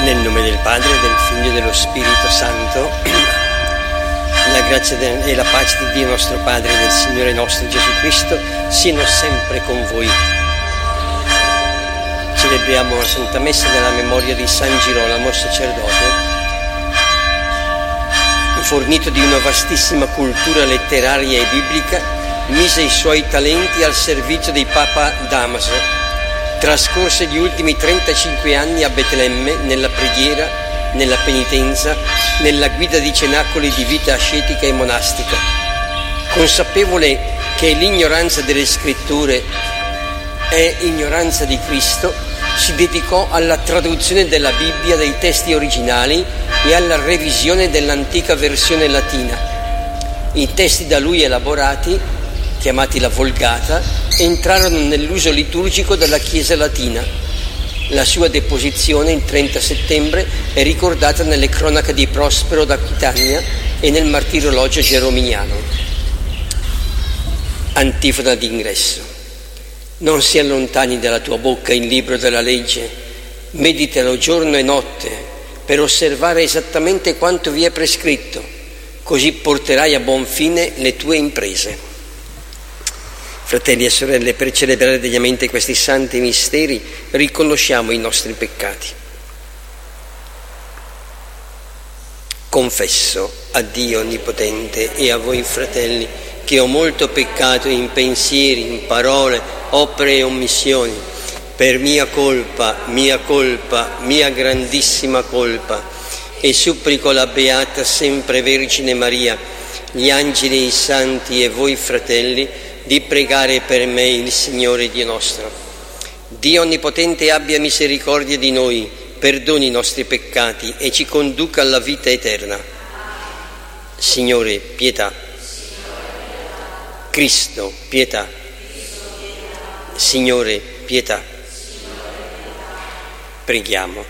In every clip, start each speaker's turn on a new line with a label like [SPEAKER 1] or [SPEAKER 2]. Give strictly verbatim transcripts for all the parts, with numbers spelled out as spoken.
[SPEAKER 1] Nel nome del Padre, del Figlio e dello Spirito Santo, la grazia e la pace di Dio nostro Padre e del Signore nostro Gesù Cristo siano sempre con voi. Celebriamo la Santa Messa della memoria di San Girolamo, sacerdote, fornito di una vastissima cultura letteraria e biblica, mise i suoi talenti al servizio di Papa Damaso. Trascorse gli ultimi trentacinque anni a Betlemme nella preghiera, nella penitenza, nella guida di cenacoli di vita ascetica e monastica. Consapevole che l'ignoranza delle scritture è ignoranza di Cristo, si dedicò alla traduzione della Bibbia dei testi originali e alla revisione dell'antica versione latina. I testi da lui elaborati, chiamati la Vulgata, entrarono nell'uso liturgico della Chiesa latina. La sua deposizione il trenta settembre è ricordata nelle cronache di Prospero d'Aquitania e nel martirologio gerominiano. Antifona d'ingresso. Non si allontani dalla tua bocca il libro della legge, meditalo giorno e notte per osservare esattamente quanto vi è prescritto, così porterai a buon fine le tue imprese. Fratelli e sorelle, per celebrare degnamente questi santi misteri riconosciamo i nostri peccati. Confesso a Dio Onnipotente e a voi fratelli che ho molto peccato in pensieri, in parole, opere e omissioni, per mia colpa, mia colpa, mia grandissima colpa, e supplico la Beata Sempre Vergine Maria, gli angeli e i santi e voi fratelli, di pregare per me il Signore Dio nostro. Dio Onnipotente abbia misericordia di noi, perdoni i nostri peccati e ci conduca alla vita eterna. Signore, pietà. Cristo, pietà. Signore, pietà. Preghiamo.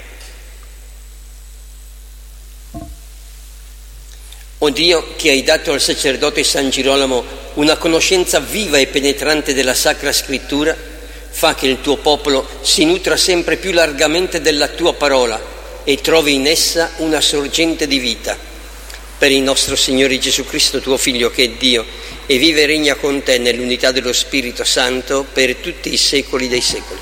[SPEAKER 1] O Dio, che hai dato al sacerdote San Girolamo una conoscenza viva e penetrante della Sacra Scrittura, fa che il tuo popolo si nutra sempre più largamente della tua parola e trovi in essa una sorgente di vita. Per il nostro Signore Gesù Cristo, tuo Figlio, che è Dio, e vive e regna con te nell'unità dello Spirito Santo per tutti i secoli dei secoli.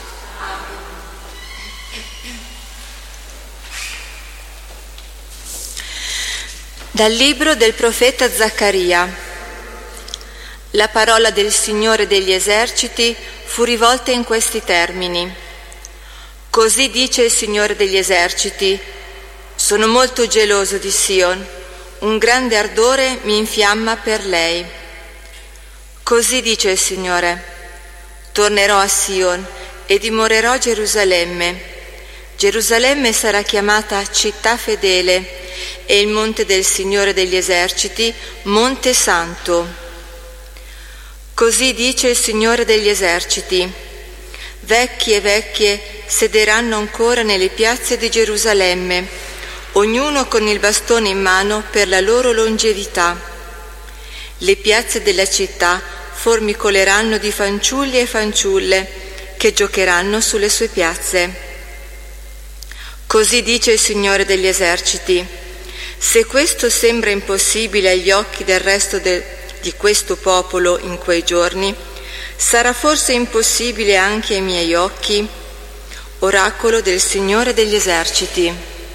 [SPEAKER 2] Dal libro del profeta Zaccaria. La parola del Signore degli eserciti fu rivolta in questi termini. Così dice il Signore degli eserciti: sono molto geloso di Sion, un grande ardore mi infiamma per lei. Così dice il Signore: tornerò a Sion e dimorerò a Gerusalemme. Gerusalemme sarà chiamata città fedele e il monte del Signore degli eserciti, monte santo. Così dice il Signore degli eserciti: vecchi e vecchie sederanno ancora nelle piazze di Gerusalemme, ognuno con il bastone in mano per la loro longevità. Le piazze della città formicoleranno di fanciulli e fanciulle che giocheranno sulle sue piazze. Così dice il Signore degli eserciti: se questo sembra impossibile agli occhi del resto del, di questo popolo in quei giorni, sarà forse impossibile anche ai miei occhi? Oracolo del Signore degli eserciti.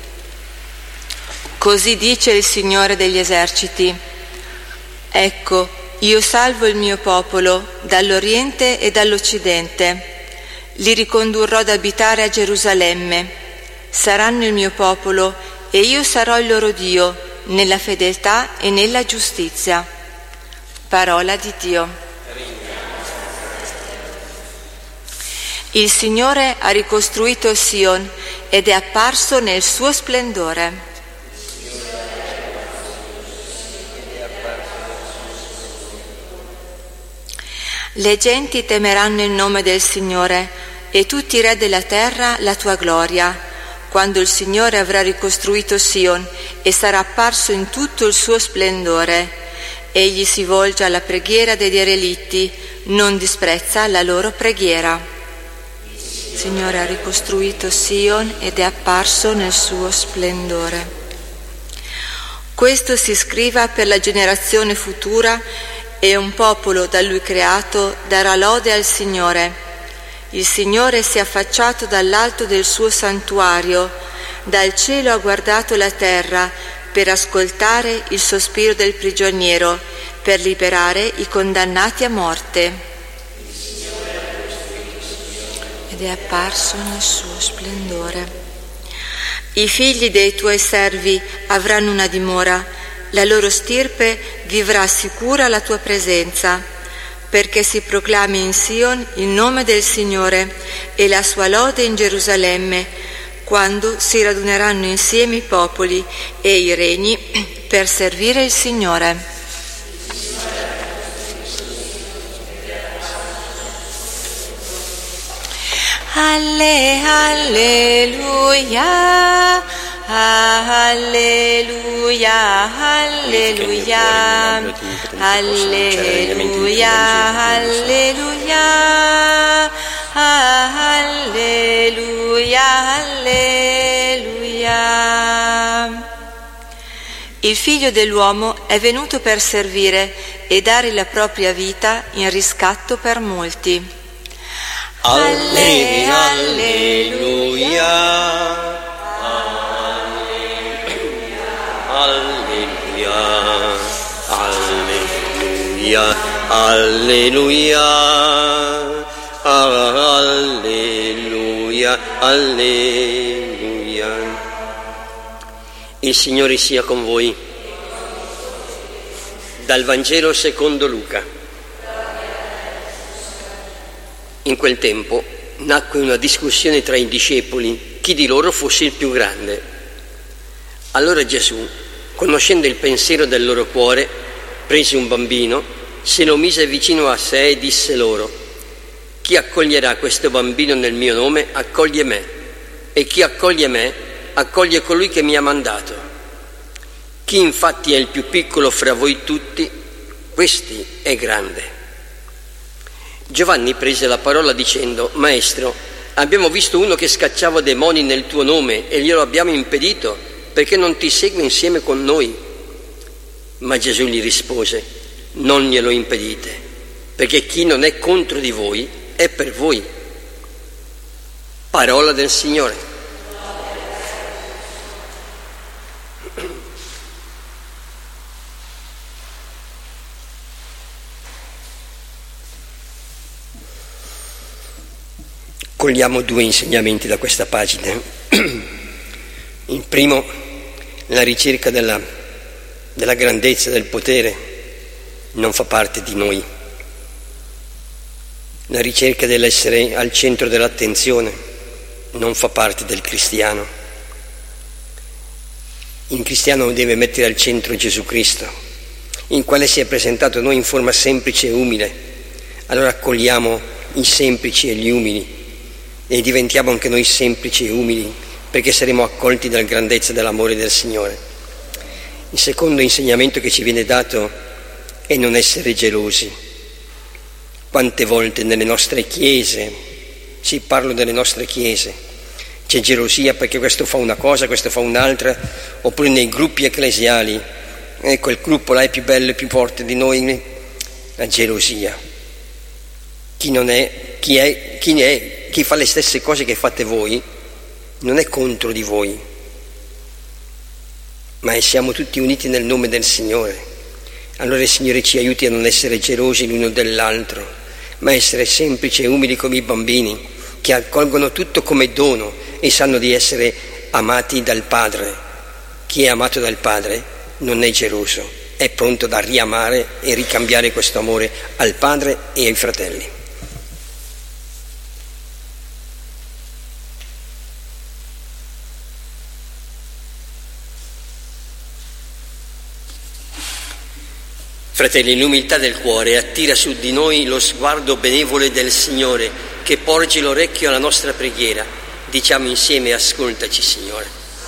[SPEAKER 2] Così dice il Signore degli eserciti: ecco, io salvo il mio popolo dall'Oriente e dall'Occidente, li ricondurrò ad abitare a Gerusalemme. Saranno il mio popolo e io sarò il loro Dio, nella fedeltà e nella giustizia. Parola di Dio. Il Signore ha ricostruito Sion ed è apparso nel suo splendore. Le genti temeranno il nome del Signore e tutti i re della terra la tua gloria. Quando il Signore avrà ricostruito Sion e sarà apparso in tutto il suo splendore, egli si volge alla preghiera degli erelitti, non disprezza la loro preghiera. Signore ha ricostruito Sion ed è apparso nel suo splendore. Questo si scriva per la generazione futura e un popolo da Lui creato darà lode al Signore. Il Signore si è affacciato dall'alto del suo santuario, dal cielo ha guardato la terra per ascoltare il sospiro del prigioniero, per liberare i condannati a morte. Ed è apparso nel suo splendore. I figli dei tuoi servi avranno una dimora, la loro stirpe vivrà sicura alla tua presenza, perché si proclami in Sion il nome del Signore e la sua lode in Gerusalemme, quando si raduneranno insieme i popoli e i regni per servire il Signore. Alle, alleluia, alleluia, alleluia, alleluia, alleluia, alleluia, alleluia. Il Figlio dell'uomo è venuto per servire e dare la propria vita in riscatto per molti.
[SPEAKER 1] Alle, alleluia, alleluia, alleluia, alleluia, alleluia, alleluia. Il Signore sia con voi. Dal Vangelo secondo Luca. In quel tempo nacque una discussione tra i discepoli, chi di loro fosse il più grande. Allora Gesù, conoscendo il pensiero del loro cuore, prese un bambino, se lo mise vicino a sé e disse loro: chi accoglierà questo bambino nel mio nome accoglie me, e chi accoglie me accoglie colui che mi ha mandato. Chi infatti è il più piccolo fra voi tutti, questi è grande. Giovanni prese la parola dicendo: Maestro, abbiamo visto uno che scacciava demoni nel tuo nome e glielo abbiamo impedito perché non ti segue insieme con noi. Ma Gesù gli rispose: non glielo impedite, perché chi non è contro di voi è per voi. Parola del Signore. Cogliamo due insegnamenti da questa pagina. Il primo, la ricerca della, della grandezza, del potere, non fa parte di noi. La ricerca dell'essere al centro dell'attenzione non fa parte del cristiano. Il cristiano deve mettere al centro Gesù Cristo, in quale si è presentato a noi in forma semplice e umile. Allora accogliamo i semplici e gli umili e diventiamo anche noi semplici e umili, perché saremo accolti dalla grandezza dell'amore del Signore. Il secondo insegnamento che ci viene dato è non essere gelosi. Quante volte nelle nostre chiese, sì, parlo delle nostre chiese, c'è gelosia perché questo fa una cosa, questo fa un'altra, oppure nei gruppi ecclesiali, eh, quel gruppo là è più bello e più forte di noi, la gelosia. Chi non è, chi è, chi ne è, chi fa le stesse cose che fate voi, non è contro di voi, ma siamo tutti uniti nel nome del Signore. Allora il Signore ci aiuti a non essere gelosi l'uno dell'altro, ma essere semplici e umili come i bambini, che accolgono tutto come dono e sanno di essere amati dal Padre. Chi è amato dal Padre non è geloso, è pronto da riamare e ricambiare questo amore al Padre e ai fratelli. Fratelli, l'umiltà del cuore attira su di noi lo sguardo benevole del Signore, che porge l'orecchio alla nostra preghiera. Diciamo insieme: ascoltaci, Signore.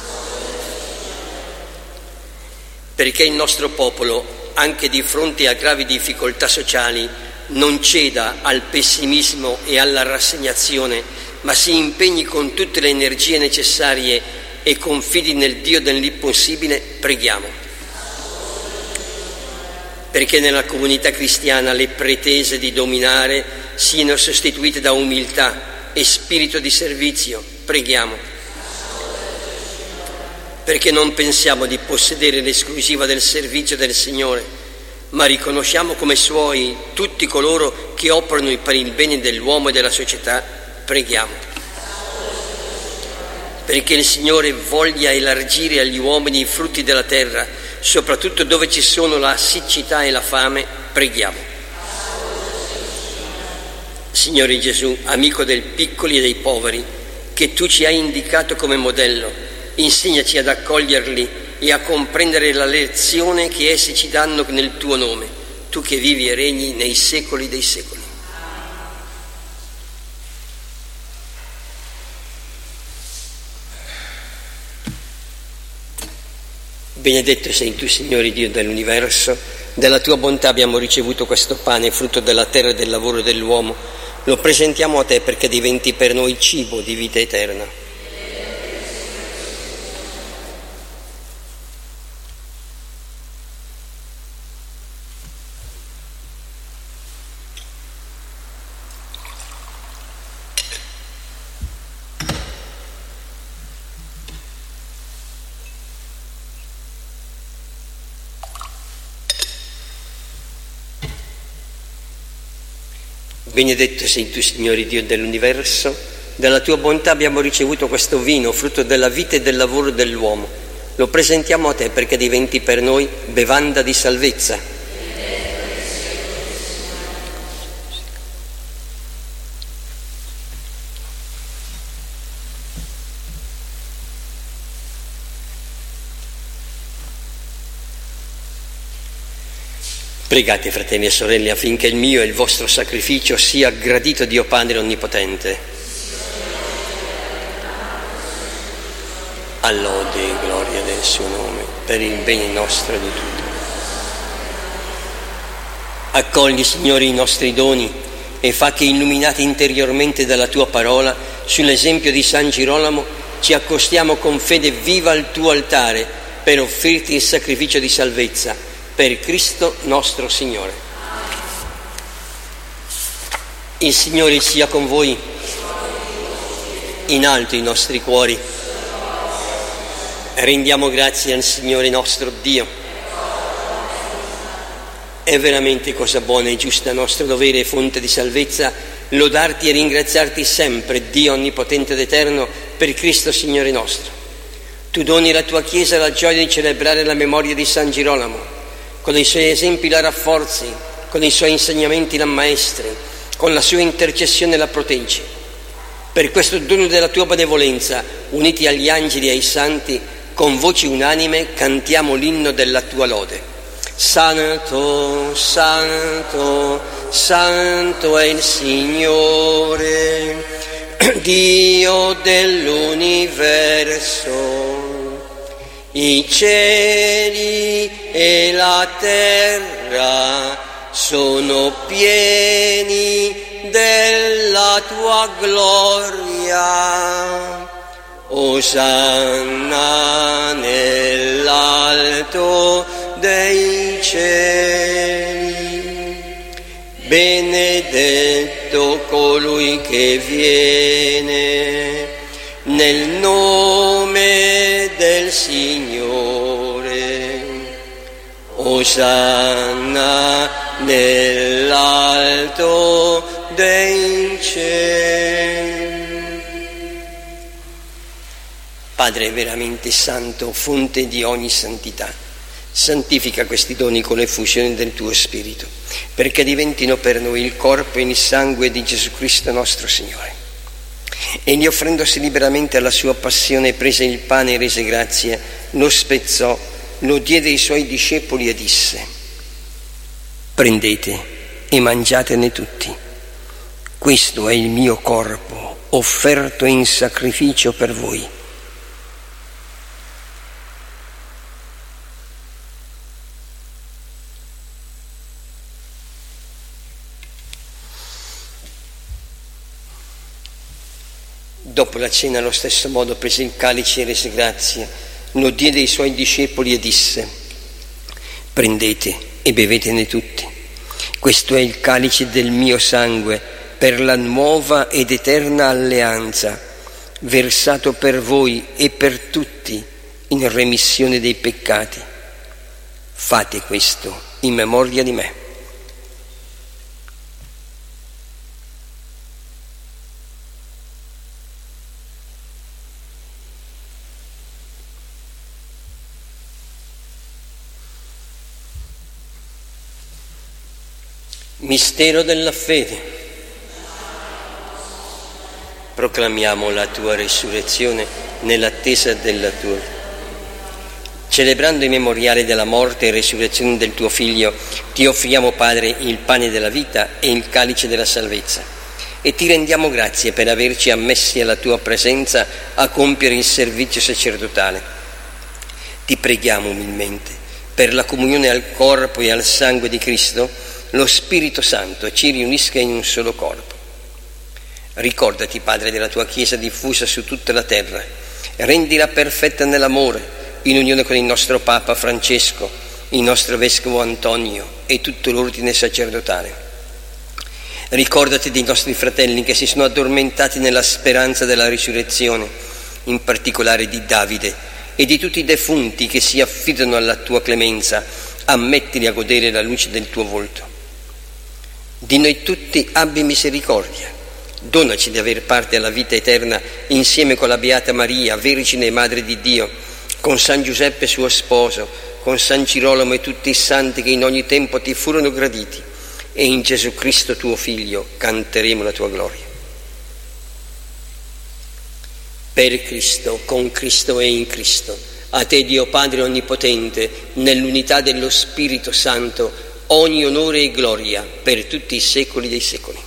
[SPEAKER 1] Perché il nostro popolo, anche di fronte a gravi difficoltà sociali, non ceda al pessimismo e alla rassegnazione, ma si impegni con tutte le energie necessarie e confidi nel Dio dell'impossibile, preghiamo. Perché nella comunità cristiana le pretese di dominare siano sostituite da umiltà e spirito di servizio, preghiamo. Perché non pensiamo di possedere l'esclusiva del servizio del Signore, ma riconosciamo come Suoi tutti coloro che operano per il bene dell'uomo e della società, preghiamo. Perché il Signore voglia elargire agli uomini i frutti della terra, soprattutto dove ci sono la siccità e la fame, preghiamo. Signore Gesù, amico dei piccoli e dei poveri, che Tu ci hai indicato come modello, insegnaci ad accoglierli e a comprendere la lezione che essi ci danno nel Tuo nome, Tu che vivi e regni nei secoli dei secoli. Benedetto sei Tu, Signore Dio dell'universo, della Tua bontà abbiamo ricevuto questo pane, frutto della terra e del lavoro dell'uomo. Lo presentiamo a Te perché diventi per noi cibo di vita eterna. Benedetto sei Tu, Signore Dio dell'universo, dalla Tua bontà abbiamo ricevuto questo vino, frutto della vita e del lavoro dell'uomo. Lo presentiamo a Te perché diventi per noi bevanda di salvezza. Pregate, fratelli e sorelle, affinché il mio e il vostro sacrificio sia gradito a Dio Padre Onnipotente. All'ode e gloria del suo nome, per il bene nostro di tutti. Accogli, Signore, i nostri doni e fa che, illuminati interiormente dalla Tua parola, sull'esempio di San Girolamo, ci accostiamo con fede viva al Tuo altare per offrirti il sacrificio di salvezza. Per Cristo nostro Signore. Il Signore sia con voi. In alto i nostri cuori. Rendiamo grazie al Signore nostro Dio. È veramente cosa buona e giusta, nostro dovere e fonte di salvezza, lodarti e ringraziarti sempre, Dio onnipotente ed eterno, per Cristo Signore nostro. Tu doni alla tua Chiesa la gioia di celebrare la memoria di San Girolamo. Con i suoi esempi la rafforzi, con i suoi insegnamenti la ammaestri, con la sua intercessione la proteggi. Per questo dono della tua benevolenza, uniti agli angeli e ai santi, con voci unanime cantiamo l'inno della tua lode. Santo, santo, santo è il Signore, Dio dell'universo. I cieli e la terra sono pieni della tua gloria. Osanna nell'alto dei cieli. Benedetto colui che viene nel nome del Signore. Osanna nell'alto dei cieli. Padre veramente santo, fonte di ogni santità, santifica questi doni con l'effusione del tuo Spirito, perché diventino per noi il corpo e il sangue di Gesù Cristo nostro Signore. Egli, offrendosi liberamente alla sua passione, prese il pane e rese grazie, lo spezzò, lo diede ai suoi discepoli e disse: prendete e mangiatene tutti. Questo è il mio corpo, offerto in sacrificio per voi. Dopo la cena, allo stesso modo, prese il calice e rese grazie, lo diede ai suoi discepoli e disse: prendete e bevetene tutti. Questo è il calice del mio sangue per la nuova ed eterna alleanza, versato per voi e per tutti in remissione dei peccati. Fate questo in memoria di me. Mistero della fede. Proclamiamo la tua risurrezione nell'attesa della tua. Celebrando il memoriale della morte e risurrezione del tuo Figlio, ti offriamo, Padre, il pane della vita e il calice della salvezza, e ti rendiamo grazie per averci ammessi alla tua presenza a compiere il servizio sacerdotale. Ti preghiamo umilmente per la comunione al corpo e al sangue di Cristo, lo Spirito Santo ci riunisca in un solo corpo. Ricordati, Padre, della tua Chiesa diffusa su tutta la terra, rendila perfetta nell'amore, in unione con il nostro Papa Francesco, il nostro Vescovo Antonio e tutto l'ordine sacerdotale. Ricordati dei nostri fratelli che si sono addormentati nella speranza della risurrezione, in particolare di Davide e di tutti i defunti che si affidano alla tua clemenza. Ammettili a godere la luce del tuo volto. Di noi tutti abbi misericordia. Donaci di aver parte alla vita eterna insieme con la Beata Maria, Vergine e Madre di Dio, con San Giuseppe suo sposo, con San Girolamo e tutti i santi che in ogni tempo ti furono graditi, e in Gesù Cristo tuo Figlio canteremo la tua gloria. Per Cristo, con Cristo e in Cristo, a te Dio Padre Onnipotente, nell'unità dello Spirito Santo, ogni onore e gloria per tutti i secoli dei secoli.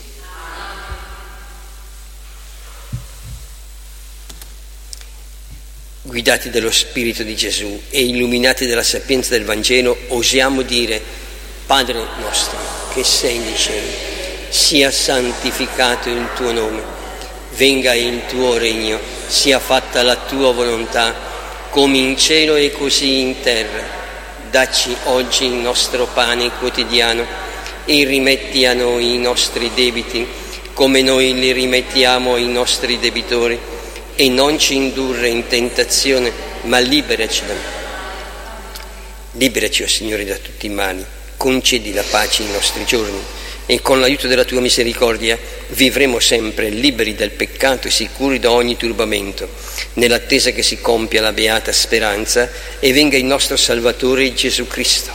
[SPEAKER 1] Guidati dallo Spirito di Gesù e illuminati dalla sapienza del Vangelo, osiamo dire: Padre nostro che sei nei cieli, sia santificato il tuo nome, venga il tuo regno, sia fatta la tua volontà, come in cielo e così in terra. Dacci oggi il nostro pane quotidiano e rimetti a noi i nostri debiti, come noi li rimettiamo ai nostri debitori, e non ci indurre in tentazione, ma liberaci da male. Liberaci, o Signore, da tutti i mali, concedi la pace ai nostri giorni, e con l'aiuto della tua misericordia vivremo sempre liberi dal peccato e sicuri da ogni turbamento, nell'attesa che si compia la beata speranza e venga il nostro Salvatore Gesù Cristo.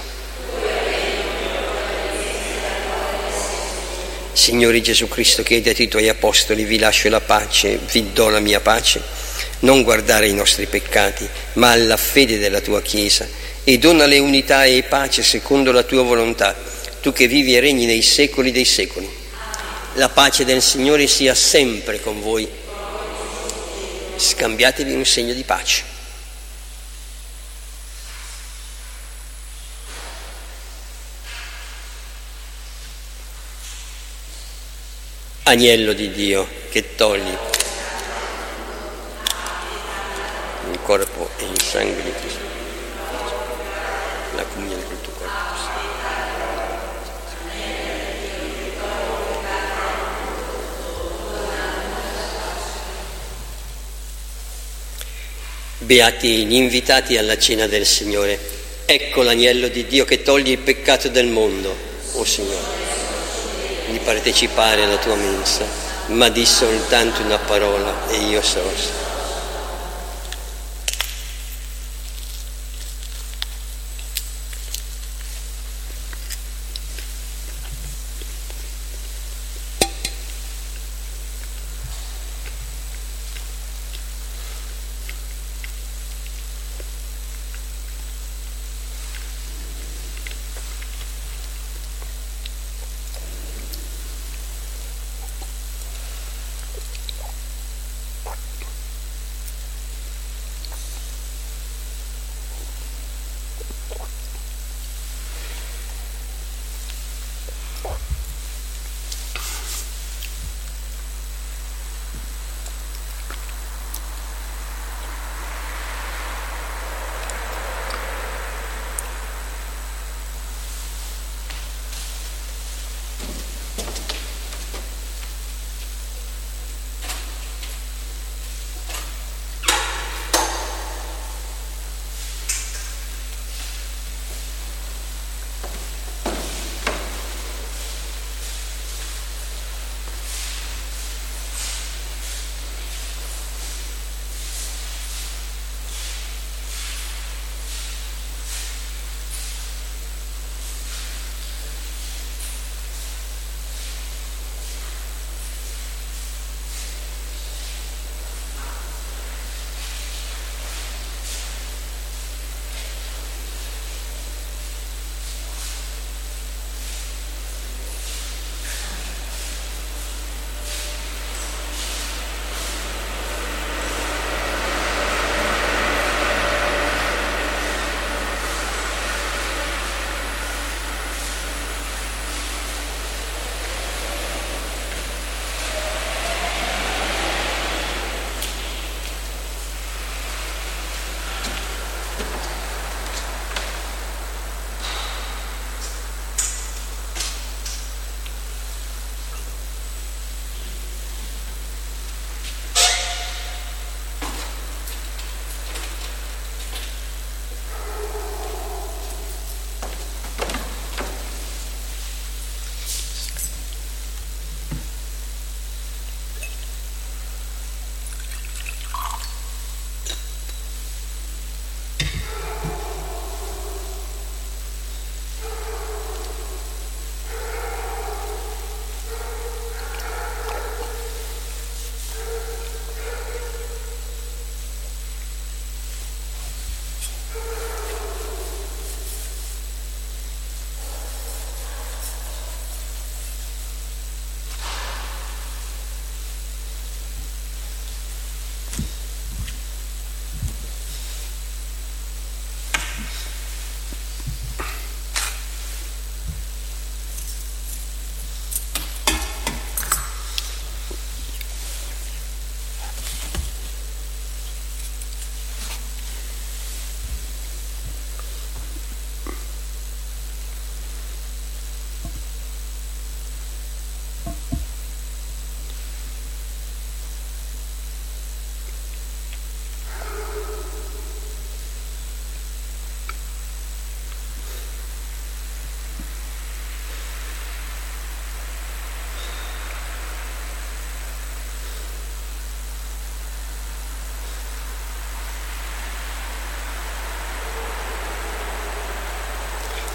[SPEAKER 1] Signore Gesù Cristo, che hai detto ai tuoi apostoli: vi lascio la pace, vi do la mia pace, non guardare ai nostri peccati, ma alla fede della tua Chiesa, e donale unità e pace secondo la tua volontà, tu che vivi e regni nei secoli dei secoli. La pace del Signore sia sempre con voi. Scambiatevi un segno di pace. Agnello di Dio, che togli il corpo e il sangue di Cristo, la comunione col tuo corpo. Beati gli invitati alla cena del Signore. Ecco l'agnello di Dio che toglie il peccato del mondo. O Signore, di partecipare alla tua mensa, ma di soltanto una parola e io sarò.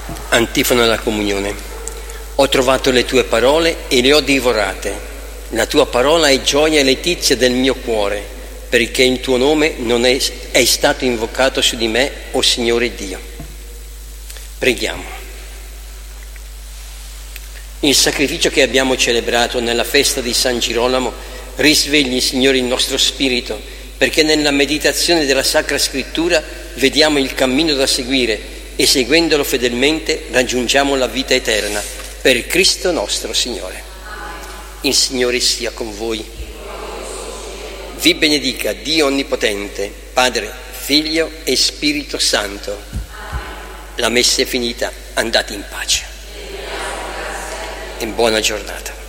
[SPEAKER 1] Antifona alla comunione. Ho trovato le tue parole e le ho divorate. La tua parola è gioia e letizia del mio cuore, perché il tuo nome non è, è stato invocato su di me, o Signore Dio. Preghiamo. Il sacrificio che abbiamo celebrato nella festa di San Girolamo risvegli, Signore, il nostro spirito, perché nella meditazione della Sacra Scrittura vediamo il cammino da seguire e seguendolo fedelmente raggiungiamo la vita eterna. Per Cristo nostro Signore. Il Signore sia con voi. Vi benedica Dio Onnipotente, Padre, Figlio e Spirito Santo. La messa è finita, andate in pace. E buona giornata.